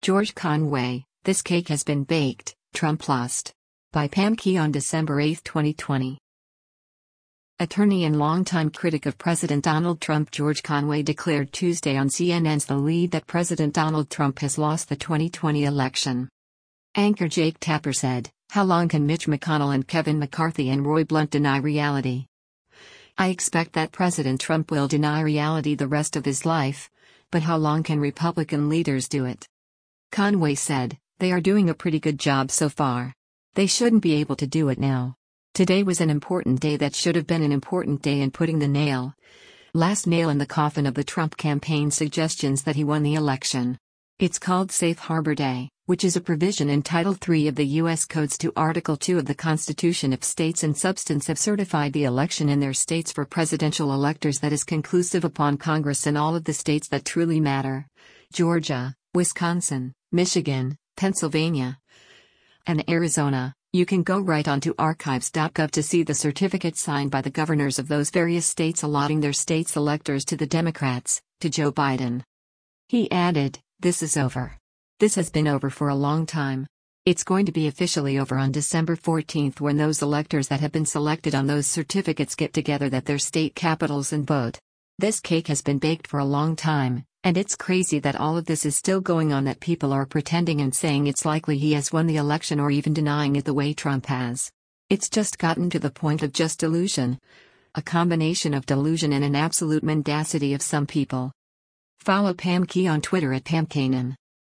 George Conway, this cake has been baked, Trump lost. By Pam Key on December 8, 2020. Attorney and longtime critic of President Donald Trump George Conway declared Tuesday on CNN's The Lead that President Donald Trump has lost the 2020 election. Anchor Jake Tapper said, "How long can Mitch McConnell and Kevin McCarthy and Roy Blunt deny reality? I expect that President Trump will deny reality the rest of his life, but how long can Republican leaders do it?" Conway said, "They are doing a pretty good job so far. They shouldn't be able to do it now. Today was an important day that should have been an important day in putting the last nail in the coffin of the Trump campaign suggestions that he won the election. It's called Safe Harbor Day, which is a provision in Title III of the U.S. Codes to Article 2 of the Constitution. If states in substance have certified the election in their states for presidential electors that is conclusive upon Congress in all of the states that truly matter, Georgia, Wisconsin, Michigan, Pennsylvania, and Arizona, you can go right onto archives.gov to see the certificate signed by the governors of those various states allotting their states' electors to the Democrats, to Joe Biden." He added, "This is over. This has been over for a long time. It's going to be officially over on December 14th when those electors that have been selected on those certificates get together at their state capitals and vote. This cake has been baked for a long time, and it's crazy that all of this is still going on, that people are pretending and saying it's likely he has won the election or even denying it the way Trump has. It's just gotten to the point of just delusion. A combination of delusion and an absolute mendacity of some people." Follow Pam Key on Twitter at PamKanan.